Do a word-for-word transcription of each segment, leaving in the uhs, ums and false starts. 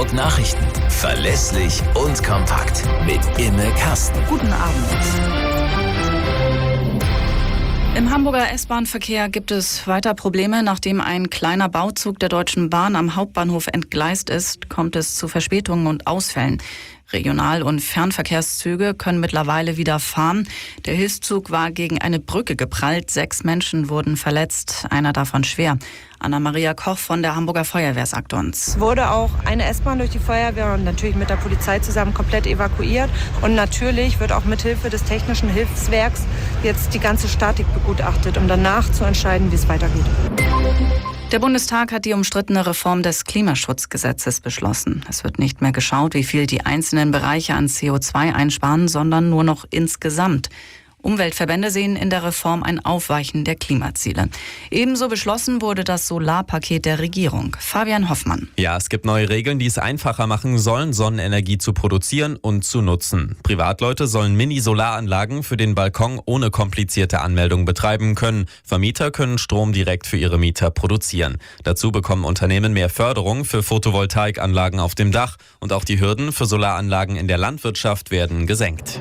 Hamburg Nachrichten. Verlässlich und kompakt. Mit Imme Kasten. Guten Abend. Im Hamburger S-Bahn-Verkehr gibt es weiter Probleme. Nachdem ein kleiner Bauzug der Deutschen Bahn am Hauptbahnhof entgleist ist, kommt es zu Verspätungen und Ausfällen. Regional- und Fernverkehrszüge können mittlerweile wieder fahren. Der Hilfszug war gegen eine Brücke geprallt. Sechs Menschen wurden verletzt, einer davon schwer. Anna-Maria Koch von der Hamburger Feuerwehr sagt uns. Wurde auch eine S-Bahn durch die Feuerwehr und natürlich mit der Polizei zusammen komplett evakuiert. Und natürlich wird auch mithilfe des Technischen Hilfswerks jetzt die ganze Statik begutachtet, um danach zu entscheiden, wie es weitergeht. Der Bundestag hat die umstrittene Reform des Klimaschutzgesetzes beschlossen. Es wird nicht mehr geschaut, wie viel die einzelnen Bereiche an C O zwei einsparen, sondern nur noch insgesamt. Umweltverbände sehen in der Reform ein Aufweichen der Klimaziele. Ebenso beschlossen wurde das Solarpaket der Regierung. Fabian Hoffmann. Ja, es gibt neue Regeln, die es einfacher machen sollen, Sonnenenergie zu produzieren und zu nutzen. Privatleute sollen Mini-Solaranlagen für den Balkon ohne komplizierte Anmeldung betreiben können. Vermieter können Strom direkt für ihre Mieter produzieren. Dazu bekommen Unternehmen mehr Förderung für Photovoltaikanlagen auf dem Dach. Und auch die Hürden für Solaranlagen in der Landwirtschaft werden gesenkt.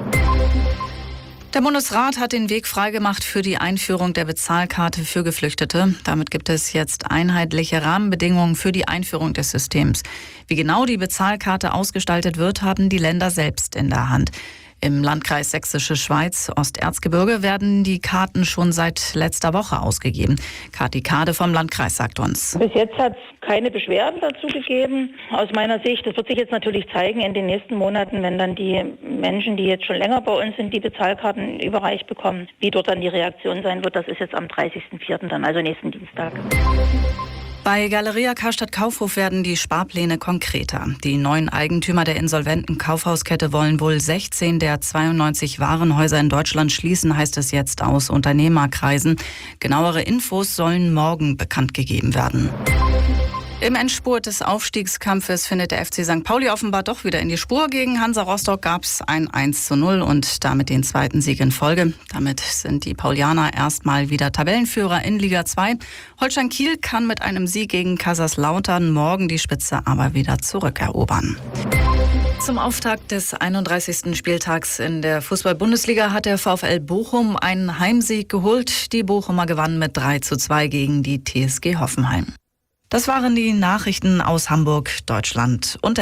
Der Bundesrat hat den Weg freigemacht für die Einführung der Bezahlkarte für Geflüchtete. Damit gibt es jetzt einheitliche Rahmenbedingungen für die Einführung des Systems. Wie genau die Bezahlkarte ausgestaltet wird, haben die Länder selbst in der Hand. Im Landkreis Sächsische Schweiz, Osterzgebirge, werden die Karten schon seit letzter Woche ausgegeben. Kathi Kade vom Landkreis sagt uns. Bis jetzt hat es keine Beschwerden dazu gegeben. Aus meiner Sicht, das wird sich jetzt natürlich zeigen in den nächsten Monaten, wenn dann die Menschen, die jetzt schon länger bei uns sind, die Bezahlkarten überreicht bekommen, wie dort dann die Reaktion sein wird. Das ist jetzt am dreißigsten vierten dann, also nächsten Dienstag. Bei Galeria Karstadt Kaufhof werden die Sparpläne konkreter. Die neuen Eigentümer der insolventen Kaufhauskette wollen wohl sechzehn der zweiundneunzig Warenhäuser in Deutschland schließen, heißt es jetzt aus Unternehmerkreisen. Genauere Infos sollen morgen bekannt gegeben werden. Im Endspurt des Aufstiegskampfes findet der F C Sankt Pauli offenbar doch wieder in die Spur. Gegen Hansa Rostock gab es ein eins zu null und damit den zweiten Sieg in Folge. Damit sind die Paulianer erstmal wieder Tabellenführer in Liga zwei. Holstein Kiel kann mit einem Sieg gegen Kaiserslautern morgen die Spitze aber wieder zurückerobern. Zum Auftakt des einunddreißigsten Spieltags in der Fußball-Bundesliga hat der VfL Bochum einen Heimsieg geholt. Die Bochumer gewannen mit drei zu zwei gegen die T S G Hoffenheim. Das waren die Nachrichten aus Hamburg, Deutschland und der